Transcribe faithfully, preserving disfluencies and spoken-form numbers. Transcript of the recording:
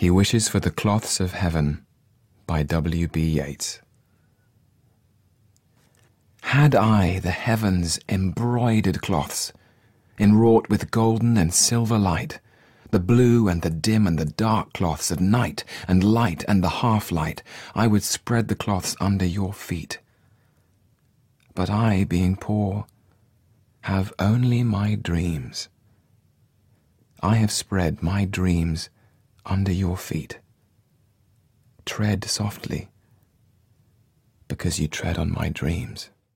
He Wishes for the Cloths of Heaven by W B Yeats. Had I the heavens' embroidered cloths, enwrought with golden and silver light, the blue and the dim and the dark cloths of night and light and the half-light, I would spread the cloths under your feet. But I, being poor, have only my dreams. I have spread my dreams under your feet. Tread softly, because you tread on my dreams.